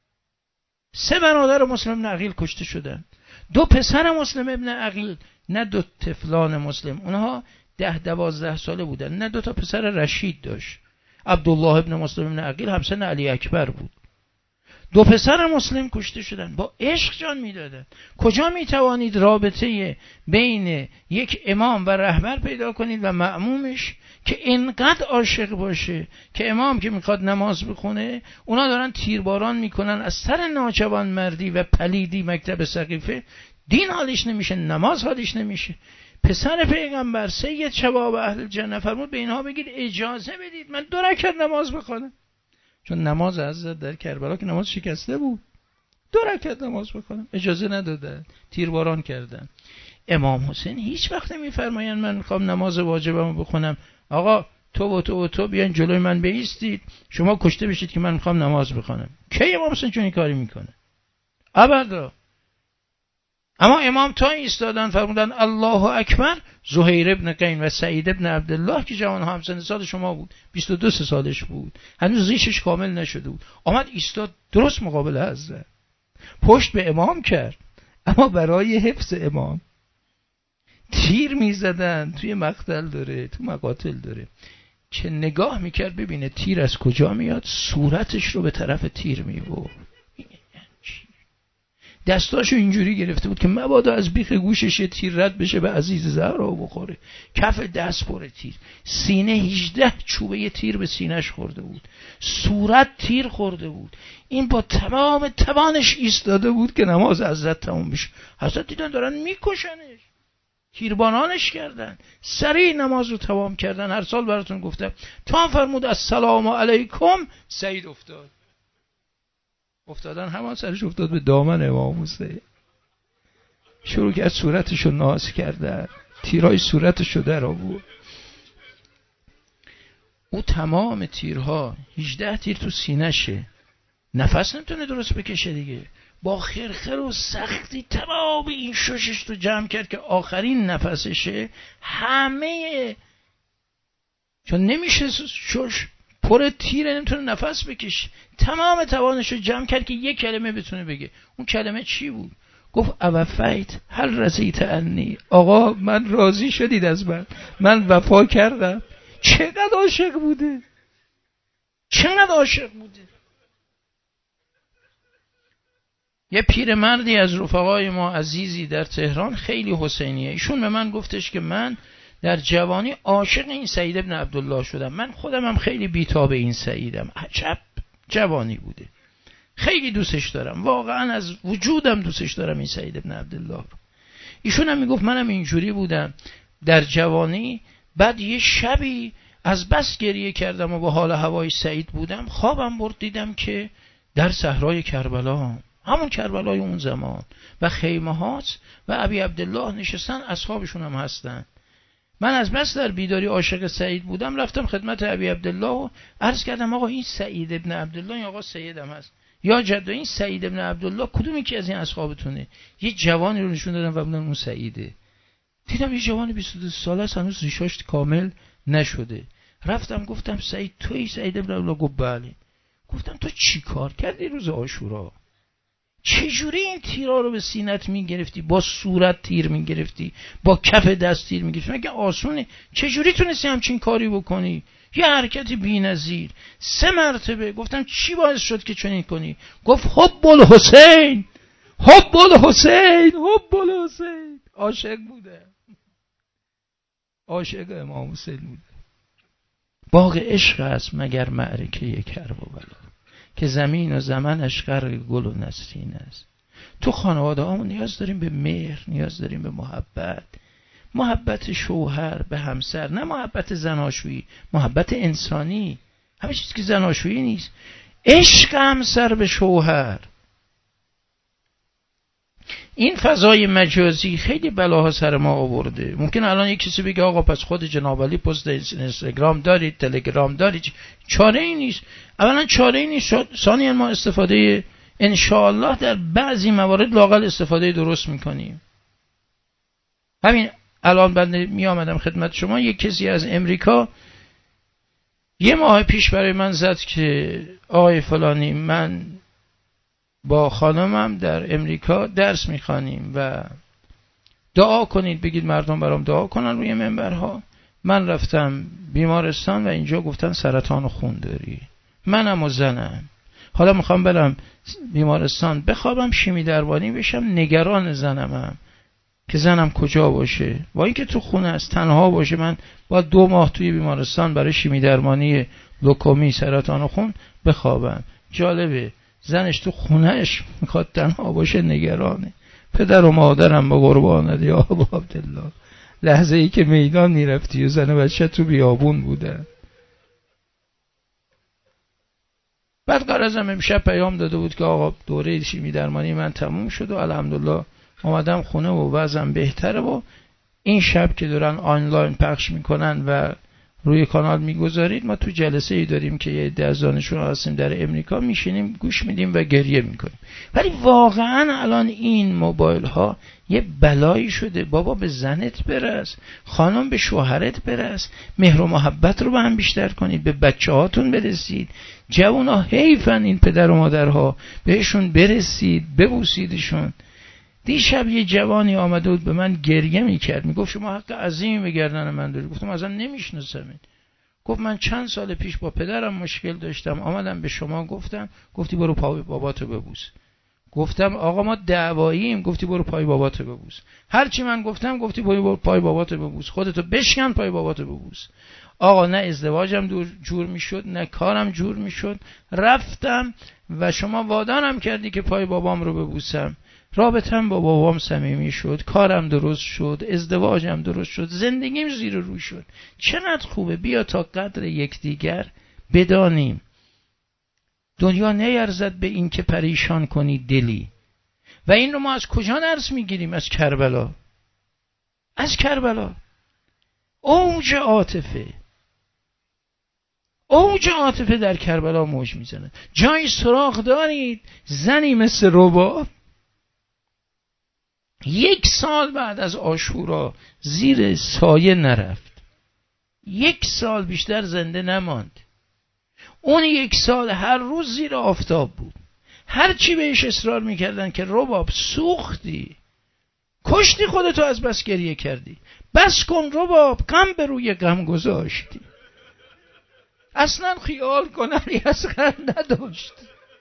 3 برادر مسلم ابن عقیل کشته شدن. 2 پسر مسلم ابن عقیل، نه 2 طفلان مسلم، اونها 10-12 ساله بودن، نه 2 تا پسر رشید داشت. عبدالله ابن مسلم ابن عقیل همسن علی اکبر بود. 2 پسر مسلم کشته شدن، با عشق جان میدادن. کجا میتوانید رابطه بین یک امام و رهبر پیدا کنید و مأمومش که اینقدر عاشق باشه که امام که میخواد نماز بخونه اونا دارن تیرباران میکنن از سر ناجوان مردی و پلیدی مکتب سقیفه، دین حالیش نمیشه، نماز حالیش نمیشه. پسر پیغمبر سید شباب اهل جنه فرمود به اینها بگید اجازه بدید من 2 رکعت نماز بخونم، چون نماز حضرت در کربلا که نماز شکسته بود، 2 رکعت نماز بخونم، اجازه ندادن، تیرباران کردن. امام حسین هیچ وقت نمیفرمایند من میخوام نماز واجبمو بخونم، آقا تو و تو و تو بیان جلوی من بایستید شما کشته بشید که من میخوام نماز بخونم. کی امام حسین چون این کاری میکنه؟ ابدا. اما امام تا ایستادن فرمودن الله اکبر، زهیر ابن قین و سعید ابن عبدالله که جوان همسن سال شما بود، 22 سالش بود، هنوز ریشش کامل نشده بود، آمد ایستاد درست مقابل حضرت، پشت به امام کرد. اما برای حفظ امام تیر میزدن، توی مقتل داره، تو مقاتل داره، که نگاه میکرد ببینه تیر از کجا میاد، صورتش رو به طرف تیر میبرد، دستاشو اینجوری گرفته بود که مبادا از بیخ گوشش تیر رد بشه به عزیز زهرا بخوره، کف دست پر تیر، سینه 18 چوبه تیر به سینهش خورده بود، صورت تیر خورده بود. این با تمام توانش ایستاده بود که نماز حضرت تموم بشه. حضرت دیدن دارن میکشنش، تیربانانش کردن، سریع نماز رو تمام کردن. هر سال براتون گفتم تا فرمود السلام علیکم، سعید افتادن همان سرش افتاد به دامن امام حسین، شروع کرد صورتشو ناز کردن، تیرهای صورتشو در آورد. او تمام تیرها 18 تیر تو سینه‌شه، نفس نمیتونه درست بکشه دیگه، با خرخر و سختی تمام این ششش رو جمع کرد که آخرین نفسشه، همه چون نمیشه شش پر تیره، نمیتونه نفس بکشه، تمام توانش رو جمع کرد که یک کلمه بتونه بگه. اون کلمه چی بود؟ گفت اوفیت هل رضیت عنی، آقا من راضی شدید از من وفا کردم. چقدر عاشق بوده، چقدر عاشق بوده. یه پیرمردی از رفقای ما عزیزی در تهران خیلی حسینیه، ایشون به من گفتش که من در جوانی عاشق این سعید ابن عبدالله شدم، من خودم هم خیلی بیتاب این سعیدم، عجب جوانی بوده، خیلی دوستش دارم، واقعا از وجودم دوستش دارم این سعید ابن عبدالله رو. ایشون هم میگفت منم اینجوری بودم در جوانی، بعد یه شبی از بس گریه کردم و با حال هوای سعید بودم، خوابم برد دیدم که در صحرای کربلا، همون کربلای اون زمان و خیمه هات و ابی عبدالله نشستن، اصحابشون هم هستن. من از بس در بیداری عاشق سعید بودم، رفتم خدمت ابی عبدالله و عرض کردم آقا این سعید ابن عبدالله، این آقا سیدم هست، یا جد، این سعید ابن عبدالله کدومی که از این اصحابتونه؟ یه جوانی رو نشون دادم و اون سعیده. دیدم یه جوان 22 ساله است، هنوز ریشاش کامل نشده. رفتم گفتم سعید تویی سعید ابن عبدالله؟ گفت بله. گفتم تو چی کار کردی روز عاشورا؟ چجوری این تیرا رو به سینت میگرفتی؟ با صورت تیر میگرفتی، با کف دست تیر میگرفتی؟ مگه آسونه؟ چجوری تونستی همچین کاری بکنی؟ یه حرکت بی‌نظیر 3 مرتبه. گفتم چی باعث شد که چنین کنی؟ گفت حب الحسین، حب الحسین، حب الحسین. عاشق بوده، عاشق امام حسین بوده. باغ عشق است مگر معرکه کربلا، که زمین و زمنش غرق گل و نسرین است. تو خانواده هامون نیاز داریم به مهر، نیاز داریم به محبت، محبت شوهر به همسر، نه محبت زناشویی، محبت انسانی. همه چیز که زناشویی نیست، عشق همسر به شوهر. این فضای مجازی خیلی بلاها سر ما آورده. ممکن الان یک کسی بگه آقا پس خود جناب علی پست اینستاگرام دارید، تلگرام دارید، چاره ای نیست. اولا چاره ای نیست، ثانیا ما استفاده انشاءالله در بعضی موارد لااقل استفاده درست میکنیم. همین الان بنده می آمدم خدمت شما، یک کسی از امریکا 1 ماه پیش برای من زد که آقای فلانی من با خانمم در امریکا درس میخوانیم و دعا کنید، بگید مردم برام دعا کنن روی منبرها. من رفتم بیمارستان و اینجا گفتن سرطان خون داری، منم و زنم. حالا میخوام برم بیمارستان بخوابم، شیمی درمانی بشم، نگران زنمم که زنم کجا باشه، با اینکه تو خونه است تنها باشه. من با 2 ماه توی بیمارستان برای شیمی درمانی لوکومی سرطان خون بخوابم. جالبه زنش تو خونهش میخواد تنها باشه، نگرانه. پدر و مادرم با قربانت یا ابا عبدالله، لحظه ای که میدان میرفتی و زن و بچه تو بیابون بودن. بعد قرازم امشب پیام داده بود که آقا دوره شیمی درمانی من تموم شد و الحمدلله اومدم خونه و وضعم بهتره و این شب که دارن آنلاین پخش میکنن و روی کانال میگذارید، ما تو جلسه ای داریم که یه عده از دانشجویان هستیم در امریکا، میشینیم گوش میدیم و گریه میکنیم. ولی واقعا الان این موبایل ها یه بلایی شده. بابا به زنت برس، خانم به شوهرت برس، مهر و محبت رو به هم بیشتر کنید، به بچه هاتون برسید. جوونا حیفن این پدر و مادرها، بهشون برسید، ببوسیدشون. دیشب یه جوانی آمده بود به من گریه میکرد، میگفت شما حق عظیمی به گردن من داری. گفتم اصلا نمیشناسم. گفت من چند سال پیش با پدرم مشکل داشتم، آمدم به شما گفتم، گفتی برو پای باباتو ببوس. گفتم آقا ما دعواییم، گفتی برو پای باباتو ببوس. هرچی من گفتم گفتی برو پای باباتو ببوس، خودتو بشکن پای باباتو ببوس. آقا نه ازدواجم جور میشد، نه کارم جور میشد. رفتم و شما وادارم کردی که پای بابام رو ببوسم. رابطم با بابام صمیمی شد، کارم درست شد، ازدواجم درست شد، زندگیم زیر رو شد. چقدر خوبه. بیا تا قدر یکدیگر بدانیم. دنیا نیرزد به این که پریشان کنی دلی. و این رو ما از کجا درس میگیریم؟ از کربلا. از کربلا. اوج عاطفه، اوج عاطفه در کربلا موج میزنه. جای سراغ دارید زنی مثل رباب 1 سال بعد از عاشورا زیر سایه نرفت، 1 سال بیشتر زنده نماند. اون 1 سال هر روز زیر آفتاب بود. هر چی بهش اصرار میکردن که رباب سوختی، کشتی خودتو، از بس گریه کردی، بس کن رباب، غم به روی غم گذاشتی. اصلا خیال کن علی اصغر نداشت.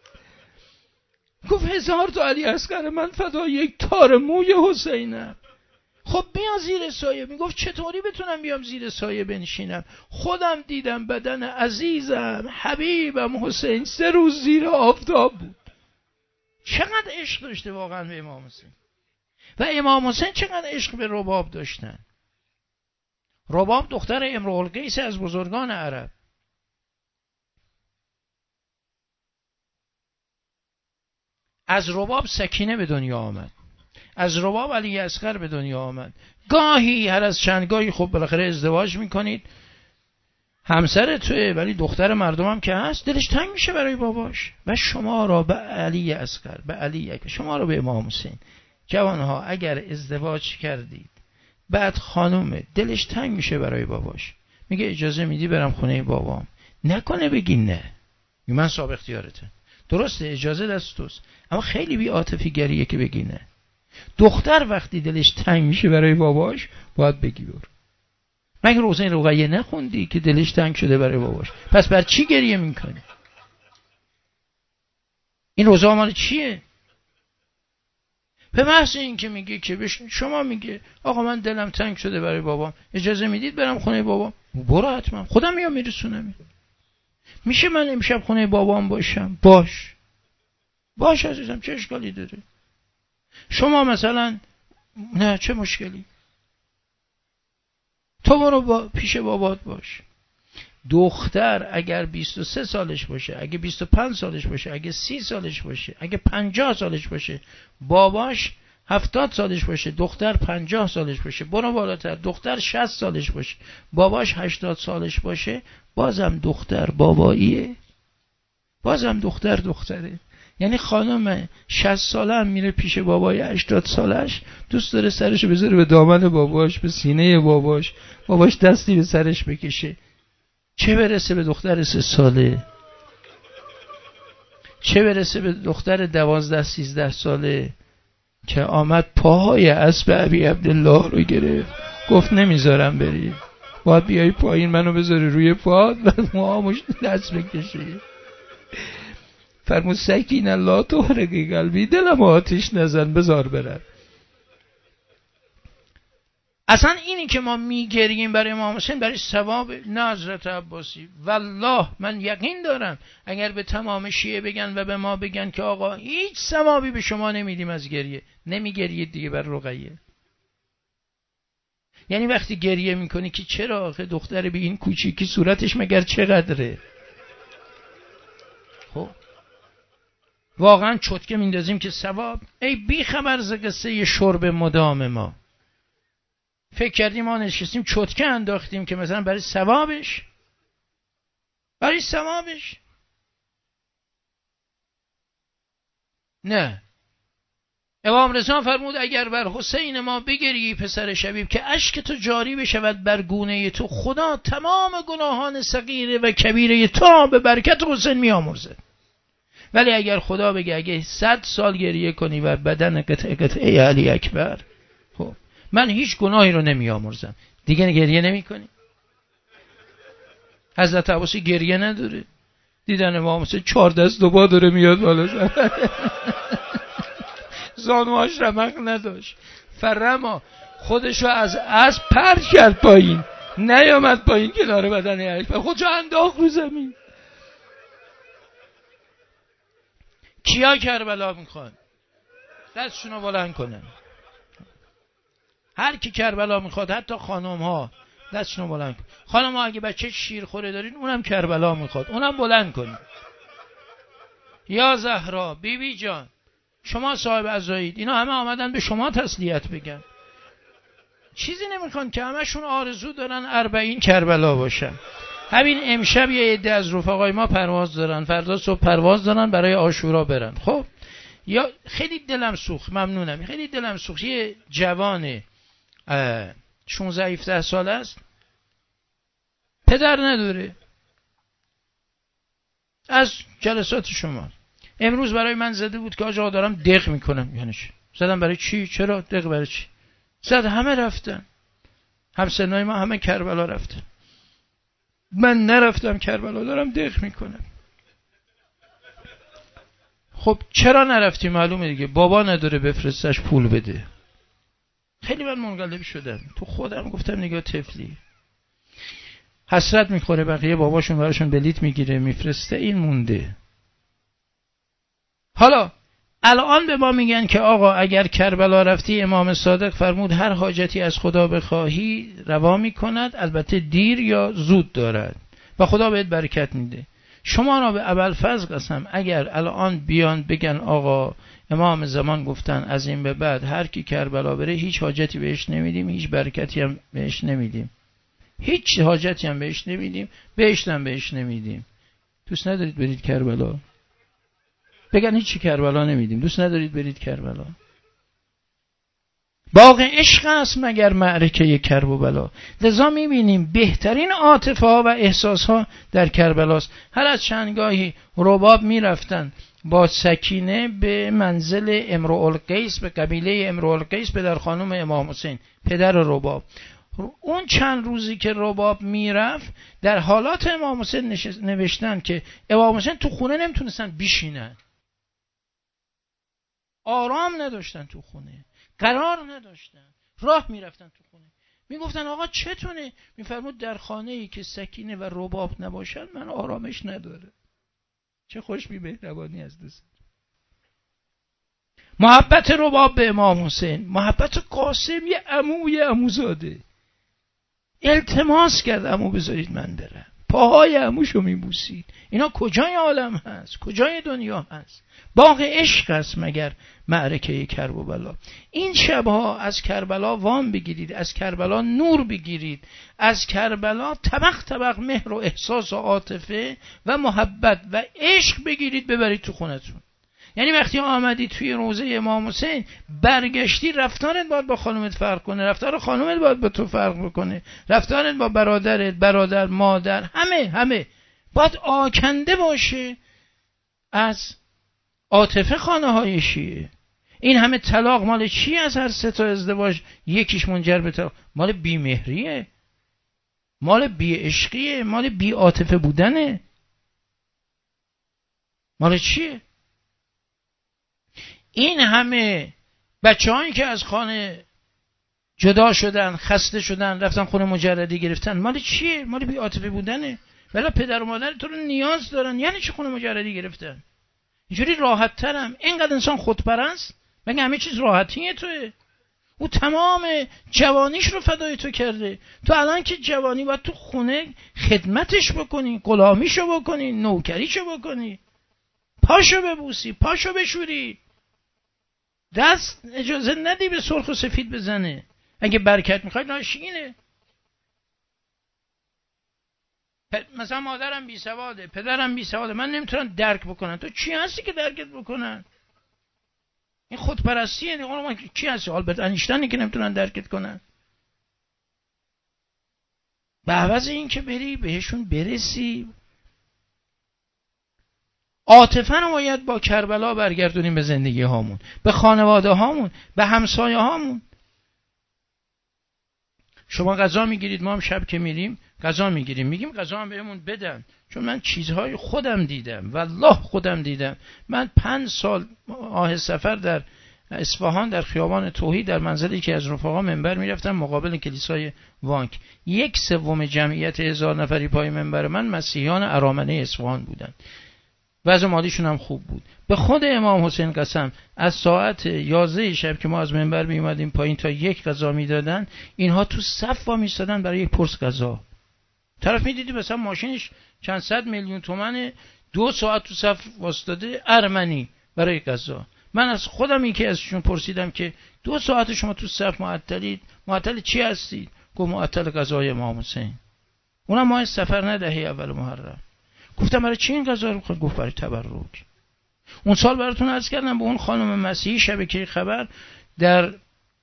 گفت 1000 تا علی اصغر من فدا 1 تار موی حسینم. خب بیا زیر سایه. میگفت چطوری بتونم بیام زیر سایه بنشینم؟ خودم دیدم بدن عزیزم حبیبم حسین 3 روز زیر آفتاب بود. چقدر عشق داشته واقعا به امام حسین. و امام حسین چقدر عشق به رباب داشتن. رباب دختر امرؤ القیس از بزرگان عرب. از رباب سکینه به دنیا آمد، از رباب علی اصغر به دنیا آمد. گاهی هر از چند گاهی خب بالاخره ازدواج میکنید، همسر توه ولی دختر مردم هم که هست، دلش تنگ میشه برای باباش. و شما را به علی اصغر، به علی اکبر، شما را به امام حسین، جوانها اگر ازدواج کردید بعد خانومه دلش تنگ میشه برای باباش، میگه اجازه میدی برم خونه بابام، نکنه بگی نه، من صاحب اختیارته. درسته اجازه دست توست، اما خیلی بی عاطفی گریه که بگی نه. دختر وقتی دلش تنگ میشه برای باباش باید بگی برو. مگه روزه رقیه نخوندی که دلش تنگ شده برای باباش؟ پس بر چی گریه میکنی؟ این روزه مال چیه؟ به محض این که میگه که شما میگه آقا من دلم تنگ شده برای بابام، اجازه میدید برم خونه بابام؟ برو حتما، خودم میام میرسونم. میشه من امشب خونه بابام باشم؟ باش عزیزم، چه اشکالی داره؟ شما مثلا نه، چه مشکلی؟ تو برو پیش بابات باش. دختر اگر 23 سالش باشه، اگه 25 سالش باشه، اگه 30 سالش باشه، اگه 50 سالش باشه، باباش 70 سالش باشه، دختر 50 سالش باشه، برو بالاتر، دختر 60 سالش باشه، باباش 80 سالش باشه، بازم دختر باباییه، بازم دختر دختره. یعنی خانم 60 ساله هم میره پیش بابای 80 سالش، دوست داره سرشو بذاره به دامن باباش، به سینه باباش دستی به سرش بکشه. چه برسه به دختر 3 ساله، چه برسه به دختر 12-13 ساله که آمد پاهای اسب ابی عبدالله رو گرفت، گفت نمیذارم بری، باید بیای پایین منو بذاری روی پات و موهامش دست بکشی. فرمود سکین الله تحرق قلبی، دلم آتش نزن بذار برم. اصلا اینی که ما میگریم برای امام حسین برای ثواب نه حضرت عباسی. والله من یقین دارم اگر به تمام شیعه بگن و به ما بگن که آقا هیچ ثوابی به شما نمیدیم از گریه، نمیگرید دیگه بر رقیه. یعنی وقتی گریه میکنی که چرا آخه دختر به این کوچیکی صورتش مگر چقدره؟ خب واقعا چتکه میندازیم که ثواب؟ ای بی خبر ز قصه شرب مدام ما، فکر کردیم ما نشستیم چتکه انداختیم که مثلا برای ثوابش، نه. امام رضا فرمود اگر بر حسین ما بگریی پسر شبیب که اشک تو جاری بشود بر گونه تو، خدا تمام گناهان صغیره و کبیره تو به برکت حسین میامرزه. ولی اگر خدا بگه اگه 100 سال گریه کنی و بدن قطعه علی اکبر، خب من هیچ گناهی رو نمیامرزم، دیگه گریه نمی کنی. حضرت عباسی گریه نداره، دیدن امام حسین 4 دست دوبا داره میاد بالا، زانوهاش رمق نداشت، فرما خودشو از اسب پرت کرد پایین، نیامد پایین کنار بدن علی اکبر، خودشو انداخت رو زمین. کیا کربلا میخوان؟ دستشونو بلند کنن. هر کی کربلا میخواد، حتی خانم ها دستشونو بلند کن. خانم ها اگه بچه شیرخوره دارین اونم کربلا میخواد، اونم بلند کنین. یا زهرا بیبی جان شما صاحب عزایید، اینا همه آمدن به شما تسلیت بگن، چیزی نمیخوان که همشون آرزو دارن 40 کربلا باشن. همین امشب یه عده از رفقای ما پرواز دارن، فردا صبح پرواز دارن برای عاشورا برن. خب یا خیلی دلم سوخت، ممنونم، خیلی دلم سوخت، یه جوان 16-17 ساله است، پدر نداره، از جلسات شما امروز برای من زده بود که آقا دارم دق میکنم. یعنی چی؟ زدم برای چی؟ چرا دق برای چی؟ زد همه رفتن، همسنای ما همه کربلا رفتن، من نرفتم کربلا، دارم دق میکنم. خب چرا نرفتی؟ معلومه دیگه بابا نداره بفرستش پول بده. خیلی من منقلب شدم تو خودم، گفتم نگاه طفلی حسرت میخوره، بقیه باباشون براشون بلیت میگیره میفرسته، این مونده. حالا الان به ما میگن که آقا اگر کربلا رفتی، امام صادق فرمود هر حاجتی از خدا بخواهی روا میکند، البته دیر یا زود دارد و خدا بهت برکت میده. شما را به ابوالفضل قسم اگر الان بیان بگن آقا امام زمان گفتن از این به بعد هر کی کربلا بره هیچ حاجتی بهش نمیدیم، هیچ برکتی هم بهش نمیدیم، هیچ حاجتی هم بهش نمیدیم، بهشت هم بهش نمیدیم، دوست ندارید برید کربلا؟ بگن هیچی کربلا نمیدیم، دوست ندارید برید کربلا؟ باغ عشق است مگر معرکه کرب و بلا. لذا میبینیم بهترین عاطفه ها و احساس ها در کربلاست. هر از چندگاهی رباب میرفتن با سکینه به منزل امرؤالقیس، به قبیله امرؤالقیس، پدر خانم امام حسین، پدر رباب. اون چند روزی که رباب میرفت در حالات امام حسین نوشتن که امام حسین تو خونه نمیتونستن بشینن، آرام نداشتن تو خونه، قرار نداشتن، راه میرفتن تو خونه، میگفتن آقا چتونه؟ میفرمود در خانه ای که سکینه و رباب نباشن من آرامش نداره. چه خوش بی مهربانی از دست. محبت رباب به امام حسین، محبت قاسم یه عموی عموزاده، التماس کرد عمو بذارید من برم، پاهای عموشو میبوسید. اینا کجای عالم هست؟ کجای دنیا هست؟ باغ عشق است مگر معرکه کرب و بلا. این شبها از کربلا وام بگیرید، از کربلا نور بگیرید، از کربلا طبق طبق مهر و احساس و عاطفه و محبت و عشق بگیرید ببرید تو خونتون. یعنی وقتی آمدی توی روضه امام حسین برگشتی، رفتارت باید با خانومت فرق کنه، رفتار خانومت باید با تو فرق بکنه، رفتارت با برادرت، برادر، مادر، همه باید آکنده باشه از عاطفه. خانه های شیعه این همه طلاق مال چی؟ از هر 3 تا ازدواج یکیش منجر به طلاق، مال بی‌مهریه، مال بی‌عشقیه، مال بی‌عاطفه بودنه، مال چیه؟ این همه بچه‌هایی که از خانه جدا شدن، خسته شدن، رفتن خونه مجردی گرفتن، مال چیه؟ مال بی‌عاطفه بودنه. ولی پدر و مادر تو رو نیاز دارن، یعنی چه خونه مجردی گرفتن؟ اینجوری راحت ترم. اینقدر انسان خودپرست، مگه همه چیز راحتیه توه؟ او تمام جوانیش رو فدای تو کرده. تو الان که جوانی باید تو خونه خدمتش بکنی، غلامیشو بکنی، نوکریشو بکنی، پاشو ببوسی، پاشو بشوری، دست اجازه ندی به سرخ و سفید بزنه. اگه برکت میخوای ناشینه. مثلا مادرم بی سواده، پدرم بی سواده، من نمیتونم درک بکنن. تو چی هستی که درکت بکنن؟ این خودپرستیه. من چی هستی؟ آلبرت انیشتینی که نمیتونن درکت کنن؟ به عوض این که بری بهشون برسی، عاطفه رو باید با کربلا برگردونیم به زندگی هامون، به خانواده هامون، به همسایه هامون. شما غذا میگیرید، ما هم شب که میریم غذا میگیریم، میگیم غذا هم بهمون بدن، چون من چیزهای خودم دیدم، والله خودم دیدم. من 5 سال آه سفر در اصفهان در خیابان توحید در منزلی که از رفقا منبر میرفتم مقابل کلیسای وانک، 1/3 جمعیت 1000 نفری پای منبر من مسیحیان ارامنه اصفهان بودن. وضع مالیشون هم خوب بود. به خود امام حسین قسم از ساعت 11 شب که ما از منبر می اومدیم پایین تا 1 غذا میدادن، اینها تو صف وا میستادن برای 1 پرس غذا. طرف میدیدی مثلا ماشینش چند صد میلیون تومنه، 2 ساعت تو صف واسطاده ارمنی برای غذا. من از خودم این که ازشون پرسیدم که 2 ساعت شما تو صف معطلید، معطل چی هستید؟ گفت معطل غذای امام حسین. اونم ماه سفر نه دهه اول محرم. گفتم برای چی این غذا رو میخواد؟ گفت برای تبرک. اون سال براتون عرض کردم به اون خانم مسیحی شبکه خبر در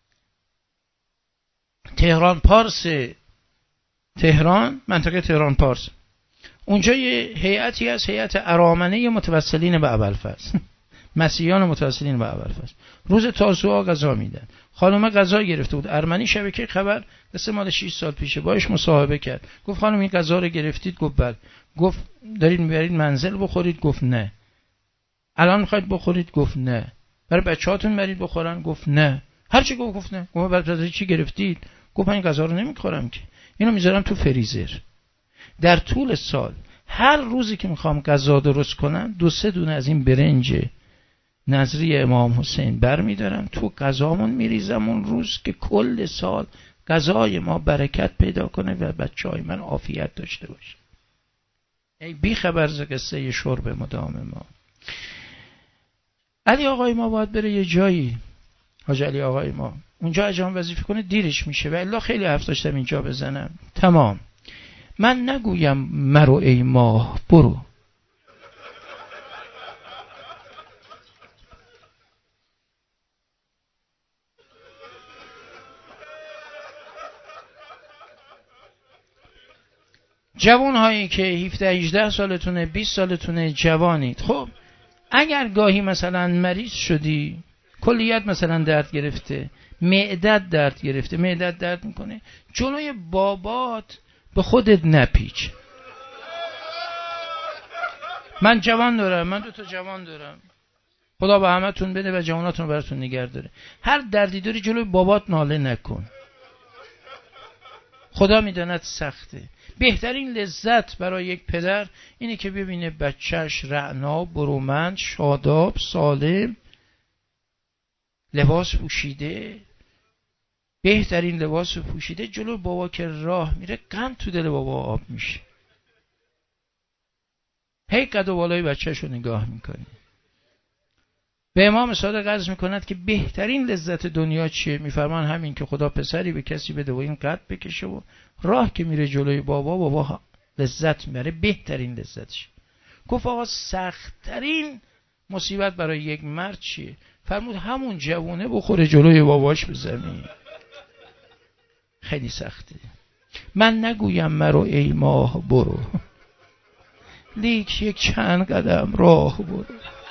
تهران پارس، تهران، منطقه تهران پارس، اونجا یه هیئتی هست، هیئت ارامنه متوسلین به ابوالفضل، مسیحیان متوسلین به ابوالفضل. روز تاسوعا غذا میدن. خانم غذا گرفته بود، ارمنی شبکه خبر مثل مال 6 سال پیشه باهاش مصاحبه کرد. گفت خانم این غذا رو گرفتید؟ گفت بله. گفت دارید میبرید منزل بخورید؟ گفت نه. الان میخواید بخورید؟ گفت نه. برای بچه‌هاتون برید بخورن؟ گفت نه. هر چی گفت نه. گفت برای چی گرفتید؟ گفت من این غذا رو نمیخورم که، اینو میذارم تو فریزر. در طول سال هر روزی که میخوام غذا درست کنم 2-3 دونه از این برنج نظری امام حسین بر میدارم، تو غذامون میریزم اون روز که کل سال غذای ما برکت پیدا کنه و بچهای من عافیت داشته باشه. ای بی خبر ز قصه شرب مدام ما. علی آقای ما باید بره یه جایی، حاج علی آقای ما اونجا اجام وظیفه کنه، دیرش میشه و الا خیلی حرف داشتم اینجا بزنم. تمام. من نگویم مرو ای ماه برو، جوان هایی که 17-18 سالتونه، 20 سالتونه، جوانید، خب اگر گاهی مثلا مریض شدی، کلیت مثلا درد گرفته، معدت درد گرفته، معدت درد میکنه، جلوی بابات به خودت نپیچ. من جوان دارم، من 2 جوان دارم، خدا به همتون بده و جواناتون رو براتون نگه داره. هر دردی داری جلوی بابات ناله نکن، خدا میداند سخته. بهترین لذت برای یک پدر اینه که ببینه بچهش رعنا، برومند، شاداب، سالم، لباس پوشیده، بهترین لباس پوشیده، جلو بابا که راه میره قند تو دل بابا آب میشه. هی قد و بالای بچهش رو نگاه میکنه. به امام صادق عرض میکند که بهترین لذت دنیا چیه؟ میفرمان همین که خدا پسری به کسی بده و این قد بکشه و راه که میره جلوی بابا لذت میبره، بهترین لذتش. گفت آقا سختترین مصیبت برای یک مرد چیه؟ فرمود همون جوونه بخوره جلوی باباش به زمین. خیلی سخته. من نگویم مرو ای ماه برو، لیک یک چند قدم راه برو.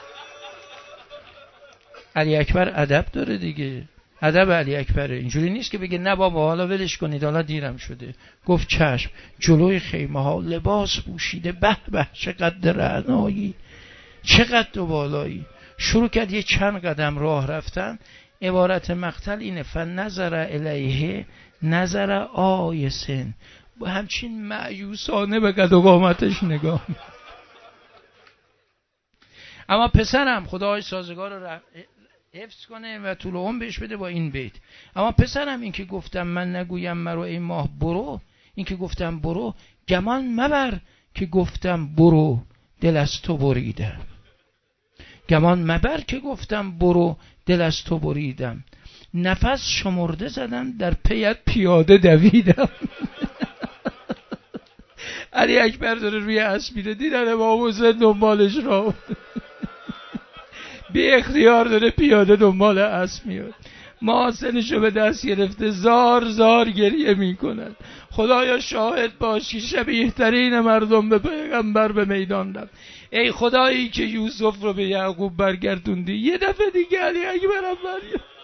علی اکبر ادب داره دیگه، ادب علی اکبره. اینجوری نیست که بگه نه بابا حالا ولش کنید حالا دیرم شده. گفت چشم. جلوی خیمه ها لباس پوشیده، به به چقدر رعنایی، چقدر بالایی. شروع کرد یه چند قدم راه رفتن. عبارت مقتل اینه: فنظر الیه نظر آیسن، همچین مایوسانه به قد و قامتش نگاه. اما پسرم خدای سازگار رو حفظ کنه و طول عمر بهش بده با این بیت. اما پسرم این که گفتم من نگویم مرو ای ماه برو، این که گفتم برو گمان مبر که گفتم برو دل از تو بریدم. گمان مبر که گفتم برو دل از تو بریدم، نفس شمرده زدم در پیت پیاده دویدم. علی اکبر داره روی اسب میره، دیدن امام حسین دنبالش را بی اختیار داره پیاده دنبال اسب میاد. محاسنشو به دست گرفته، زار زار گریه میکنن. خدایا شاهد باش که شبیه ترین مردم به پیغمبر به میدان رفت. ای خدایی که یوسف رو به یعقوب برگردوندی، یه دفعه دیگه علی اکبرم برگرد.